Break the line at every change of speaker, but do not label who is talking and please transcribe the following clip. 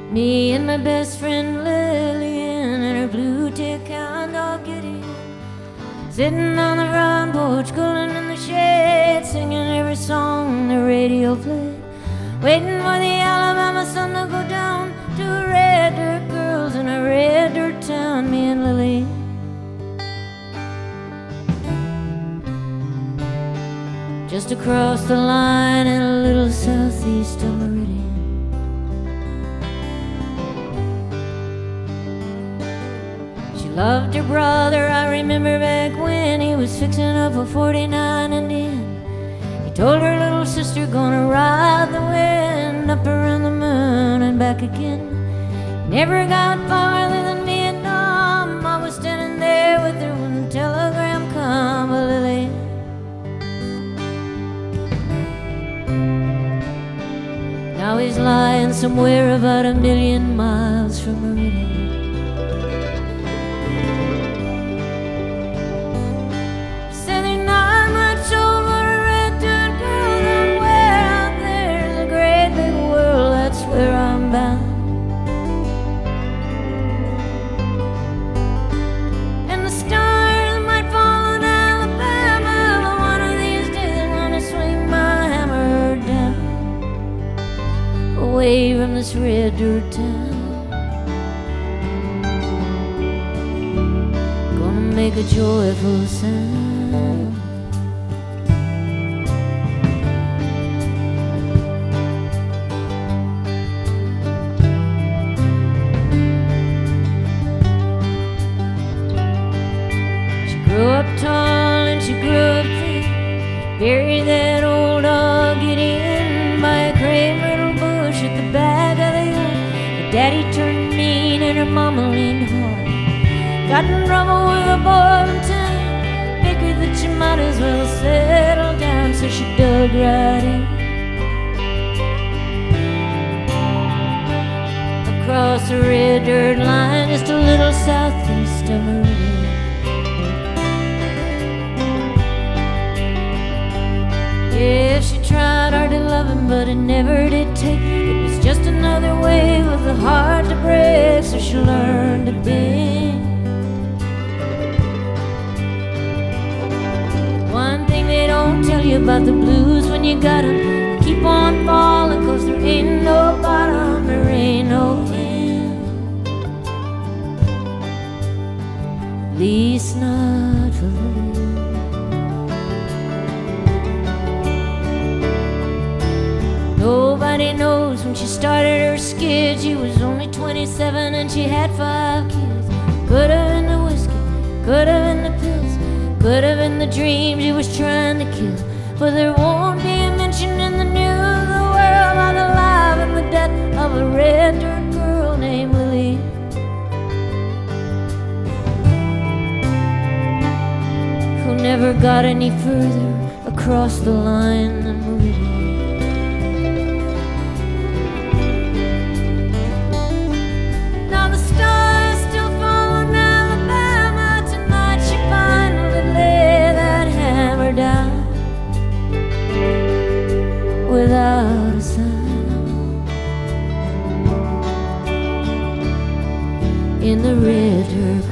Me and my best friend Lillian and her blue tick hound dog Gideon, sitting on the front porch, cooling in the shade, singing every song the radio played, waiting for the Alabama sun to go down to a red dirt girls in a red dirt town. Me and Lillian, just across the line in a little southeast of Meridian. She loved her brother, I remember back when he was fixing up a 49 Indian. He told her little sister, gonna ride the wind up around the moon and back again. Never got farther than Vietnam. I was standing there with her when the telegram come. But Lillian, now he's lying somewhere about 1,000,000 miles from Meridian. Said there's not much over a red dirt girl somewhere out there. There's a great big world, that's where I'm bound. And the stars might fall in Alabama, but one of these days I'm gonna swing my hammer down, away from this red dirt town. Gonna make a joyful sound. She grew up tall and she grew up thin, buried that old dog Gideon by a crave myrtle bush at the back of the hill. Her daddy turned mean and her mama leaned hard. Got in trouble with a boy in town, figured that she might as well settle down, so she dug right in. Across the red dirt line, just a little southeast of Meridian. Yeah, she tried hard to love him, but it never did take. It was just another wave of the heart to break, so she learned to bend. One thing they don't tell you about the blues when you got 'em, they keep on falling, 'cause there ain't no bottom, there ain't no end. At least not for Lillian. Nobody knows when she started her skid. She was only 27 and she had 5 kids. Could have been the whiskey, could have been the pills, could have been the dream she was trying to kill. But there won't be a mention in the news of the world about the life and the death of a red dirt girl named Lillian. Who never got any further across the line than Meridian. Now the stars still fall in Alabama. Tonight she finally lay that hammer down without a sound in the red dirt